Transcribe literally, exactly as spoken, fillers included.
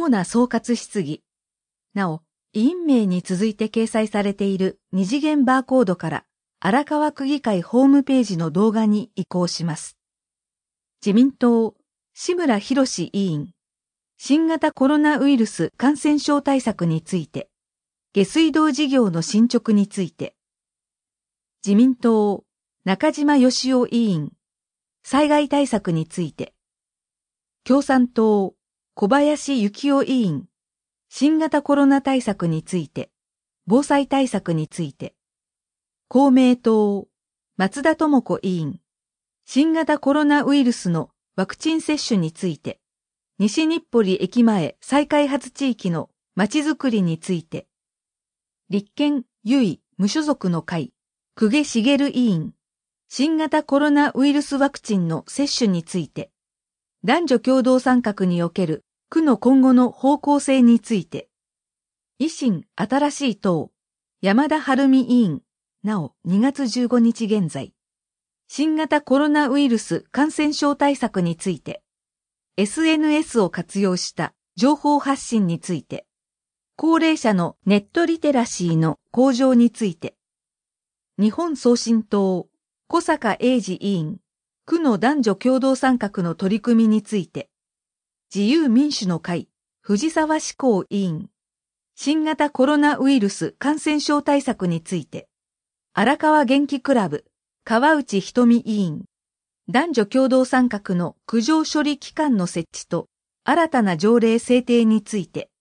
な総括質疑。なお、委員名に続いて掲載されている二次元バーコードから荒川区議会ホームページの動画に移行します。自民党、志村博委員。新型コロナウイルス感染症対策について。下水道事業の進捗について。自民党、中島義夫委員。災害対策について。共産党、小林幸夫委員。新型コロナ対策について。防災対策について。公明党、松田智子委員。新型コロナウイルスのワクチン接種について。西日暮里駅前再開発地域のまちづくりについて。立憲、ゆい、無所属の会、久下茂委員。新型コロナウイルスワクチンの接種について。男女共同参画における区の今後の方向性について。維新新しい党、山田晴美委員。なおにがつじゅうごにち現在。新型コロナウイルス感染症対策について。エスエヌエス を活用した情報発信について。高齢者のネットリテラシーの向上について。日本送信党、小坂英二委員。区の男女共同参画の取り組みについて。自由民主の会、藤沢志功委員。新型コロナウイルス感染症対策について。荒川元気クラブ、川内瞳委員。男女共同参画の苦情処理機関の設置と新たな条例制定について。